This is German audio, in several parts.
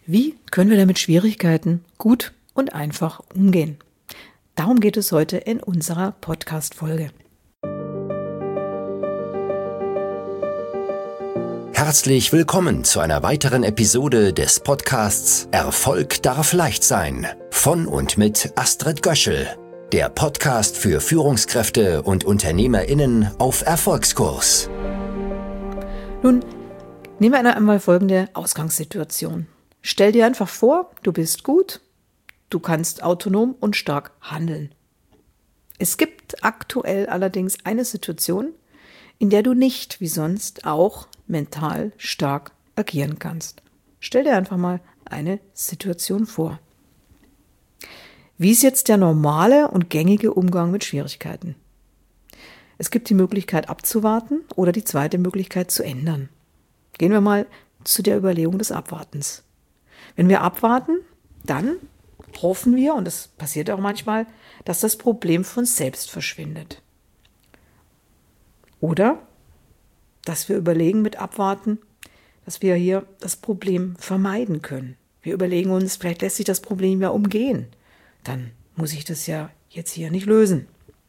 Wie können wir denn mit Schwierigkeiten gut und einfach umgehen? Darum geht es heute in unserer Podcast-Folge. Herzlich willkommen zu einer weiteren Episode des Podcasts Erfolg darf leicht sein von und mit Astrid Göschel, der Podcast für Führungskräfte und UnternehmerInnen auf Erfolgskurs. Nun, nehmen wir einmal folgende Ausgangssituation. Stell dir einfach vor, du bist gut, du kannst autonom und stark handeln. Es gibt aktuell allerdings eine Situation, in der du nicht wie sonst auch mental stark agieren kannst. Stell dir einfach mal eine Situation vor. Wie ist jetzt der normale und gängige Umgang mit Schwierigkeiten? Es gibt die Möglichkeit abzuwarten oder die zweite Möglichkeit zu ändern. Gehen wir mal zu der Überlegung des Abwartens. Wenn wir abwarten, dann hoffen wir, und das passiert auch manchmal, dass das Problem von selbst verschwindet. Oder dass wir überlegen mit Abwarten, dass wir hier das Problem vermeiden können. Wir überlegen uns, vielleicht lässt sich das Problem ja umgehen. Dann muss ich das ja jetzt hier nicht lösen.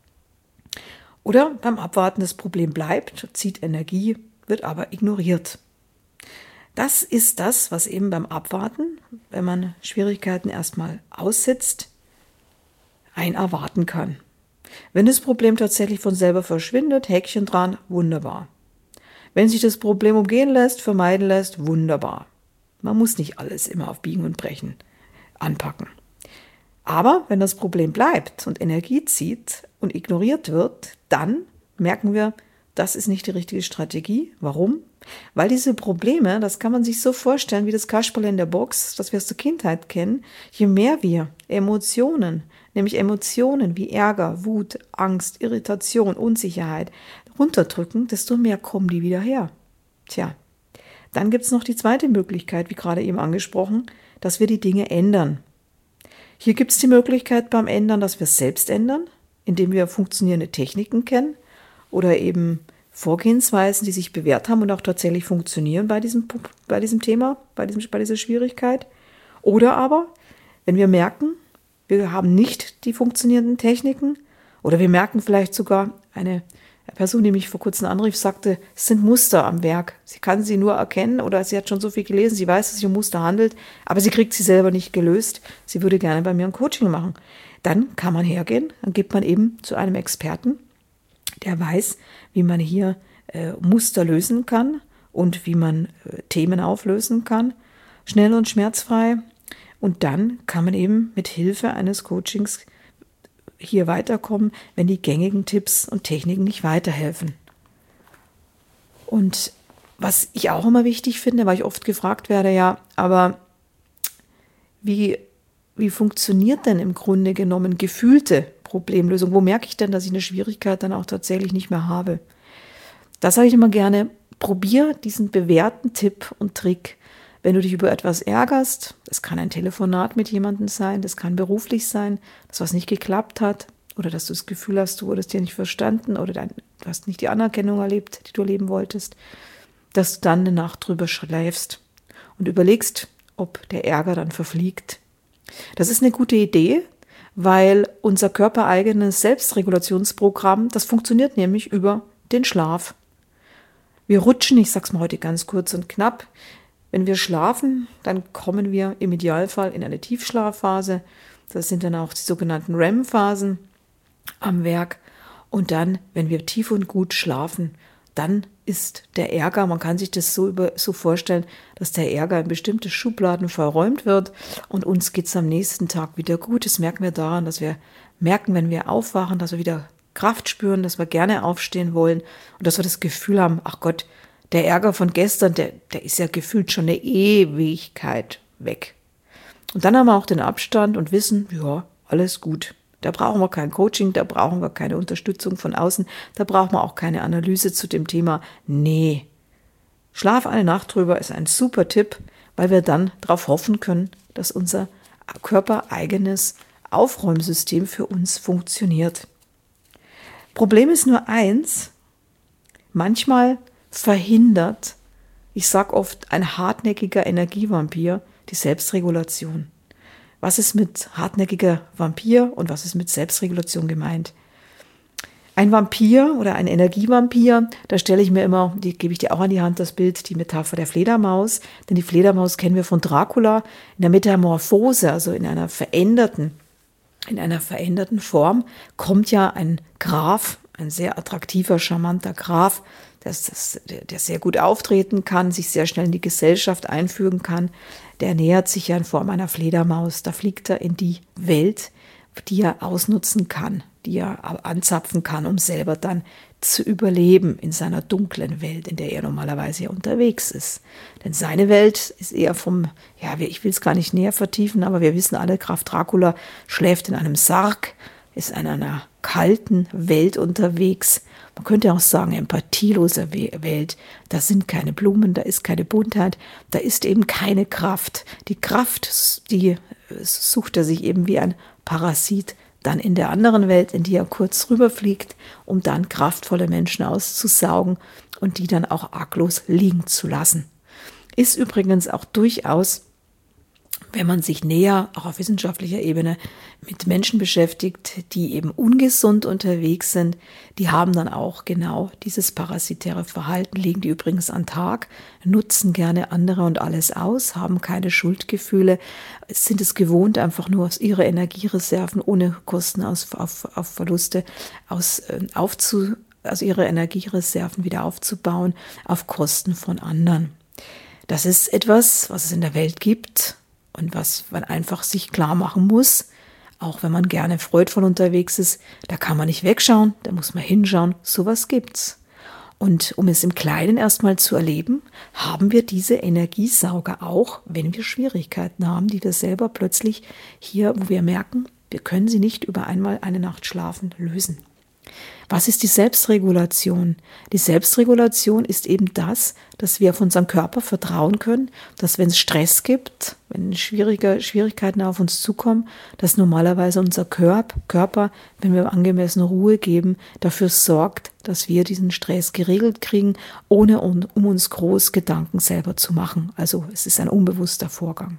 Oder beim Abwarten das Problem bleibt, zieht Energie, wird aber ignoriert. Das ist das, was eben beim Abwarten, wenn man Schwierigkeiten erstmal aussitzt, ein erwarten kann. Wenn das Problem tatsächlich von selber verschwindet, Häkchen dran, wunderbar. Wenn sich das Problem umgehen lässt, vermeiden lässt, wunderbar. Man muss nicht alles immer auf Biegen und Brechen anpacken. Aber wenn das Problem bleibt und Energie zieht und ignoriert wird, dann merken wir, das ist nicht die richtige Strategie. Warum? Weil diese Probleme, das kann man sich so vorstellen wie das Kasperle in der Box, das wir aus der Kindheit kennen, je mehr wir Emotionen, nämlich Emotionen wie Ärger, Wut, Angst, Irritation, Unsicherheit runterdrücken, desto mehr kommen die wieder her. Tja, dann gibt es noch die zweite Möglichkeit, wie gerade eben angesprochen, dass wir die Dinge ändern. Hier gibt es die Möglichkeit beim Ändern, dass wir es selbst ändern, indem wir funktionierende Techniken kennen oder eben Vorgehensweisen, die sich bewährt haben und auch tatsächlich funktionieren bei diesem Thema, bei dieser Schwierigkeit. Oder aber, wenn wir merken, wir haben nicht die funktionierenden Techniken oder wir merken vielleicht sogar, eine Person, die mich vor kurzem anrief, sagte, es sind Muster am Werk. Sie kann sie nur erkennen oder sie hat schon so viel gelesen, sie weiß, dass es sich um Muster handelt, aber sie kriegt sie selber nicht gelöst. Sie würde gerne bei mir ein Coaching machen. Dann kann man hergehen, dann geht man eben zu einem Experten, der weiß, wie man hier Muster lösen kann und wie man Themen auflösen kann, schnell und schmerzfrei. Und dann kann man eben mit Hilfe eines Coachings hier weiterkommen, wenn die gängigen Tipps und Techniken nicht weiterhelfen. Und was ich auch immer wichtig finde, weil ich oft gefragt werde, ja, aber wie funktioniert denn im Grunde genommen gefühlte Problemlösung? Wo merke ich denn, dass ich eine Schwierigkeit dann auch tatsächlich nicht mehr habe? Da sage ich immer gerne, probier diesen bewährten Tipp und Trick. Wenn du dich über etwas ärgerst, das kann ein Telefonat mit jemandem sein, das kann beruflich sein, dass was nicht geklappt hat oder dass du das Gefühl hast, du wurdest dir nicht verstanden oder du hast nicht die Anerkennung erlebt, die du erleben wolltest, dass du dann eine Nacht drüber schläfst und überlegst, ob der Ärger dann verfliegt. Das ist eine gute Idee, weil unser körpereigenes Selbstregulationsprogramm, das funktioniert nämlich über den Schlaf. Wir rutschen, ich sag's mal heute ganz kurz und knapp, wenn wir schlafen, dann kommen wir im Idealfall in eine Tiefschlafphase. Das sind dann auch die sogenannten REM-Phasen am Werk. Und dann, wenn wir tief und gut schlafen, dann ist der Ärger, man kann sich das so vorstellen, dass der Ärger in bestimmte Schubladen verräumt wird und uns geht's am nächsten Tag wieder gut. Das merken wir daran, dass wir merken, wenn wir aufwachen, dass wir wieder Kraft spüren, dass wir gerne aufstehen wollen und dass wir das Gefühl haben, ach Gott, der Ärger von gestern, der ist ja gefühlt schon eine Ewigkeit weg. Und dann haben wir auch den Abstand und wissen, ja, alles gut. Da brauchen wir kein Coaching, da brauchen wir keine Unterstützung von außen, da brauchen wir auch keine Analyse zu dem Thema. Nee, Schlaf eine Nacht drüber ist ein super Tipp, weil wir dann darauf hoffen können, dass unser körpereigenes Aufräumsystem für uns funktioniert. Problem ist nur eins, manchmal verhindert, ich sage oft, ein hartnäckiger Energievampir die Selbstregulation. Was ist mit hartnäckiger Vampir und was ist mit Selbstregulation gemeint? Ein Vampir oder ein Energievampir, da stelle ich mir immer, die gebe ich dir auch an die Hand, das Bild, die Metapher der Fledermaus. Denn die Fledermaus kennen wir von Dracula in der Metamorphose, also in einer veränderten Form, kommt ja ein Graf, ein sehr attraktiver, charmanter Graf, der sehr gut auftreten kann, sich sehr schnell in die Gesellschaft einfügen kann. Der nähert sich ja in Form einer Fledermaus. Da fliegt er in die Welt, die er ausnutzen kann, die er anzapfen kann, um selber dann zu überleben in seiner dunklen Welt, in der er normalerweise unterwegs ist. Denn seine Welt ist eher ich will es gar nicht näher vertiefen, aber wir wissen alle, Graf Dracula schläft in einem Sarg, ist in einer kalten Welt unterwegs. Man könnte auch sagen, empathieloser Welt. Da sind keine Blumen, da ist keine Buntheit, da ist eben keine Kraft. Die Kraft, die sucht er sich eben wie ein Parasit dann in der anderen Welt, in die er kurz rüberfliegt, um dann kraftvolle Menschen auszusaugen und die dann auch arglos liegen zu lassen. Ist übrigens auch durchaus, wenn man sich näher, auch auf wissenschaftlicher Ebene, mit Menschen beschäftigt, die eben ungesund unterwegs sind, die haben dann auch genau dieses parasitäre Verhalten, legen die übrigens an den Tag, nutzen gerne andere und alles aus, haben keine Schuldgefühle, sind es gewohnt, einfach nur aus ihrer Energiereserven ohne Kosten auf Verluste ihre Energiereserven wieder aufzubauen, auf Kosten von anderen. Das ist etwas, was es in der Welt gibt, und was man einfach sich klar machen muss, auch wenn man gerne freudvoll unterwegs ist, da kann man nicht wegschauen, da muss man hinschauen, sowas gibt's. Und um es im Kleinen erstmal zu erleben, haben wir diese Energiesauger auch, wenn wir Schwierigkeiten haben, die wir selber plötzlich hier, wo wir merken, wir können sie nicht über einmal eine Nacht schlafen, lösen. Was ist die Selbstregulation? Die Selbstregulation ist eben das, dass wir auf unseren Körper vertrauen können, dass wenn es Stress gibt, wenn Schwierigkeiten auf uns zukommen, dass normalerweise unser Körper, wenn wir angemessene Ruhe geben, dafür sorgt, dass wir diesen Stress geregelt kriegen, ohne um uns groß Gedanken selber zu machen. Also es ist ein unbewusster Vorgang.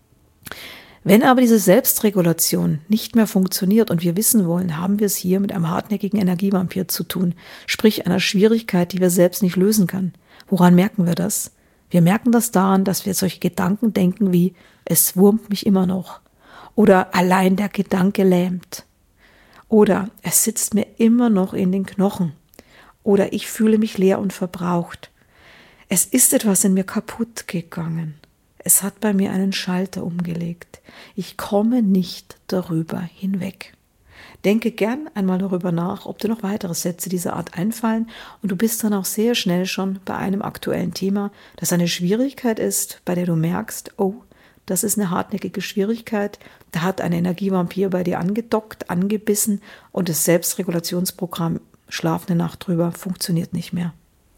Wenn aber diese Selbstregulation nicht mehr funktioniert und wir wissen wollen, haben wir es hier mit einem hartnäckigen Energievampir zu tun, sprich einer Schwierigkeit, die wir selbst nicht lösen können. Woran merken wir das? Wir merken das daran, dass wir solche Gedanken denken wie, es wurmt mich immer noch oder allein der Gedanke lähmt oder es sitzt mir immer noch in den Knochen oder ich fühle mich leer und verbraucht. Es ist etwas in mir kaputt gegangen. Es hat bei mir einen Schalter umgelegt. Ich komme nicht darüber hinweg. Denke gern einmal darüber nach, ob dir noch weitere Sätze dieser Art einfallen und du bist dann auch sehr schnell schon bei einem aktuellen Thema, das eine Schwierigkeit ist, bei der du merkst, oh, das ist eine hartnäckige Schwierigkeit, da hat ein Energievampir bei dir angedockt, angebissen und das Selbstregulationsprogramm Schlaf eine Nacht drüber funktioniert nicht mehr.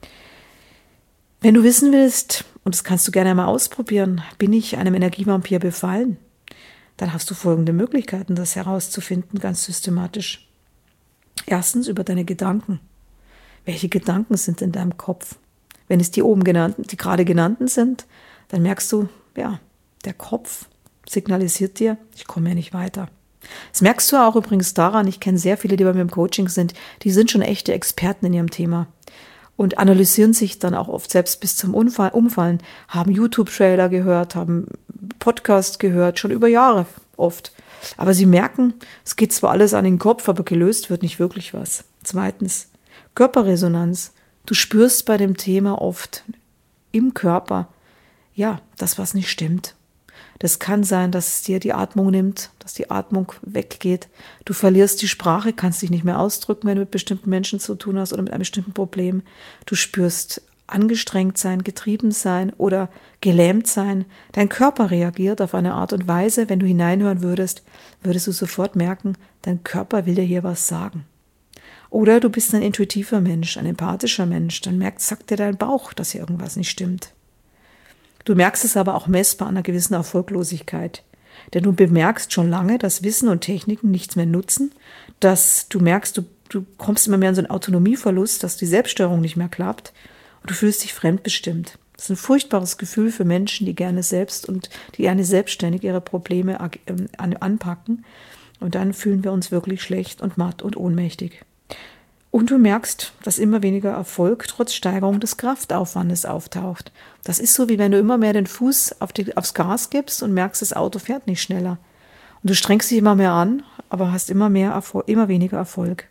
Wenn du wissen willst, und das kannst du gerne mal ausprobieren, bin ich einem Energievampir befallen, dann hast du folgende Möglichkeiten, das herauszufinden, ganz systematisch. Erstens über deine Gedanken. Welche Gedanken sind in deinem Kopf? Wenn es die gerade genannten sind, dann merkst du, ja, der Kopf signalisiert dir, ich komme hier nicht weiter. Das merkst du auch übrigens daran, ich kenne sehr viele, die bei mir im Coaching sind, die sind schon echte Experten in ihrem Thema. Und analysieren sich dann auch oft selbst bis zum Umfallen, haben YouTube-Trailer gehört, haben Podcast gehört, schon über Jahre oft. Aber sie merken, es geht zwar alles an den Kopf, aber gelöst wird nicht wirklich was. Zweitens, Körperresonanz. Du spürst bei dem Thema oft im Körper, ja, das, was nicht stimmt. Das kann sein, dass es dir die Atmung nimmt, dass die Atmung weggeht. Du verlierst die Sprache, kannst dich nicht mehr ausdrücken, wenn du mit bestimmten Menschen zu tun hast oder mit einem bestimmten Problem. Du spürst angestrengt sein, getrieben sein oder gelähmt sein. Dein Körper reagiert auf eine Art und Weise, wenn du hineinhören würdest du sofort merken, dein Körper will dir hier was sagen. Oder du bist ein intuitiver Mensch, ein empathischer Mensch, dann sagt dir dein Bauch, dass hier irgendwas nicht stimmt. Du merkst es aber auch messbar an einer gewissen Erfolglosigkeit. Denn du bemerkst schon lange, dass Wissen und Techniken nichts mehr nutzen, dass du merkst, du kommst immer mehr in so einen Autonomieverlust, dass die Selbststeuerung nicht mehr klappt und du fühlst dich fremdbestimmt. Das ist ein furchtbares Gefühl für Menschen, die gerne selbstständig ihre Probleme anpacken. Und dann fühlen wir uns wirklich schlecht und matt und ohnmächtig. Und du merkst, dass immer weniger Erfolg trotz Steigerung des Kraftaufwandes auftaucht. Das ist so, wie wenn du immer mehr den Fuß aufs Gas gibst und merkst, das Auto fährt nicht schneller. Und du strengst dich immer mehr an, aber hast immer weniger Erfolg.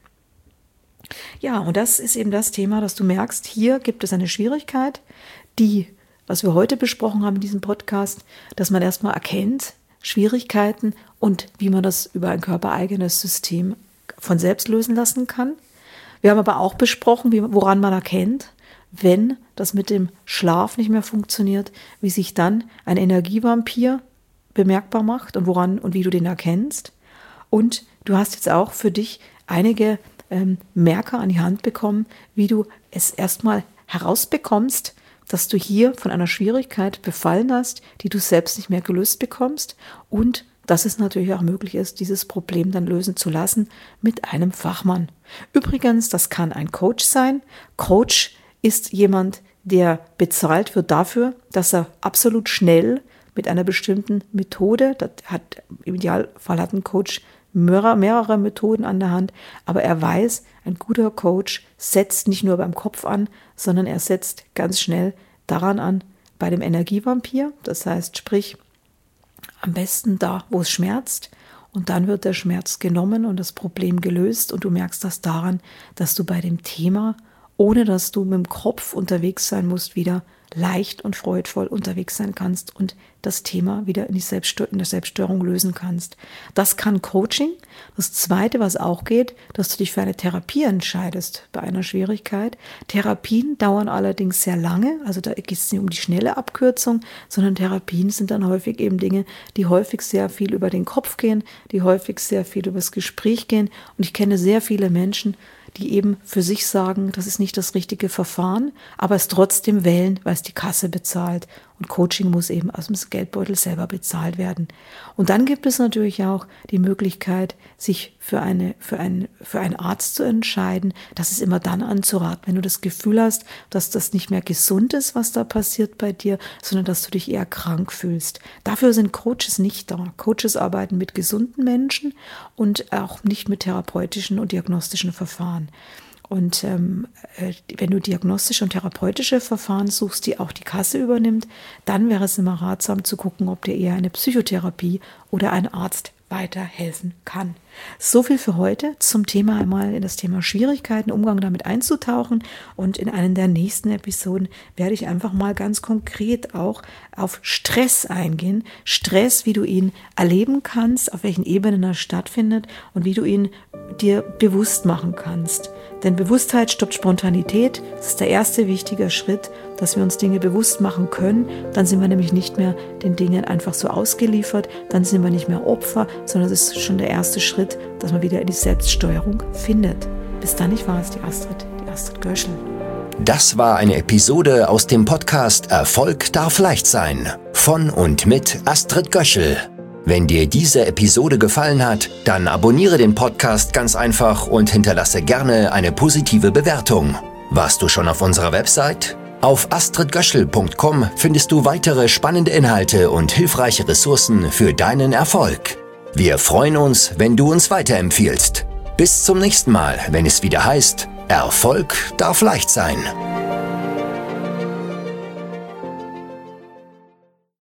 Ja, und das ist eben das Thema, dass du merkst, hier gibt es eine Schwierigkeit, die, was wir heute besprochen haben in diesem Podcast, dass man erstmal erkennt, Schwierigkeiten und wie man das über ein körpereigenes System von selbst lösen lassen kann. Wir haben aber auch besprochen, woran man erkennt, wenn das mit dem Schlaf nicht mehr funktioniert, wie sich dann ein Energievampir bemerkbar macht und wie du den erkennst. Und du hast jetzt auch für dich einige Merker an die Hand bekommen, wie du es erstmal herausbekommst, dass du hier von einer Schwierigkeit befallen hast, die du selbst nicht mehr gelöst bekommst und dass es natürlich auch möglich ist, dieses Problem dann lösen zu lassen mit einem Fachmann. Übrigens, das kann ein Coach sein. Coach ist jemand, der bezahlt wird dafür, dass er absolut schnell mit einer bestimmten Methode, im Idealfall hat ein Coach mehrere Methoden an der Hand, aber er weiß, ein guter Coach setzt nicht nur beim Kopf an, sondern er setzt ganz schnell daran an, bei dem Energievampir, das heißt, sprich, am besten da, wo es schmerzt, und dann wird der Schmerz genommen und das Problem gelöst und du merkst das daran, dass du bei dem Thema, ohne dass du mit dem Kopf unterwegs sein musst, wieder leicht und freudvoll unterwegs sein kannst und das Thema wieder in der Selbststeuerung lösen kannst. Das kann Coaching. Das Zweite, was auch geht, dass du dich für eine Therapie entscheidest bei einer Schwierigkeit. Therapien dauern allerdings sehr lange, also da geht es nicht um die schnelle Abkürzung, sondern Therapien sind dann häufig eben Dinge, die häufig sehr viel über den Kopf gehen, die häufig sehr viel über das Gespräch gehen. Und ich kenne sehr viele Menschen, die eben für sich sagen, das ist nicht das richtige Verfahren, aber es trotzdem wählen, weil es die Kasse bezahlt. Und Coaching muss eben aus dem Geldbeutel selber bezahlt werden. Und dann gibt es natürlich auch die Möglichkeit, sich für einen Arzt zu entscheiden. Das ist immer dann anzuraten, wenn du das Gefühl hast, dass das nicht mehr gesund ist, was da passiert bei dir, sondern dass du dich eher krank fühlst. Dafür sind Coaches nicht da. Coaches arbeiten mit gesunden Menschen und auch nicht mit therapeutischen und diagnostischen Verfahren. Und wenn du diagnostische und therapeutische Verfahren suchst, die auch die Kasse übernimmt, dann wäre es immer ratsam zu gucken, ob dir eher eine Psychotherapie oder ein Arzt weiterhelfen kann. So viel für heute zum Thema, einmal in das Thema Schwierigkeiten, Umgang damit einzutauchen, und in einer der nächsten Episoden werde ich einfach mal ganz konkret auch auf Stress eingehen. Stress, wie du ihn erleben kannst, auf welchen Ebenen er stattfindet und wie du ihn dir bewusst machen kannst. Denn Bewusstheit stoppt Spontanität. Das ist der erste wichtige Schritt, dass wir uns Dinge bewusst machen können. Dann sind wir nämlich nicht mehr den Dingen einfach so ausgeliefert. Dann sind wir nicht mehr Opfer, sondern es ist schon der erste Schritt, dass man wieder in die Selbststeuerung findet. Bis dann, ich war es, die Astrid Göschel. Das war eine Episode aus dem Podcast Erfolg darf leicht sein von und mit Astrid Göschel. Wenn dir diese Episode gefallen hat, dann abonniere den Podcast ganz einfach und hinterlasse gerne eine positive Bewertung. Warst du schon auf unserer Website? Auf astridgöschel.com findest du weitere spannende Inhalte und hilfreiche Ressourcen für deinen Erfolg. Wir freuen uns, wenn du uns weiterempfiehlst. Bis zum nächsten Mal, wenn es wieder heißt, Erfolg darf leicht sein.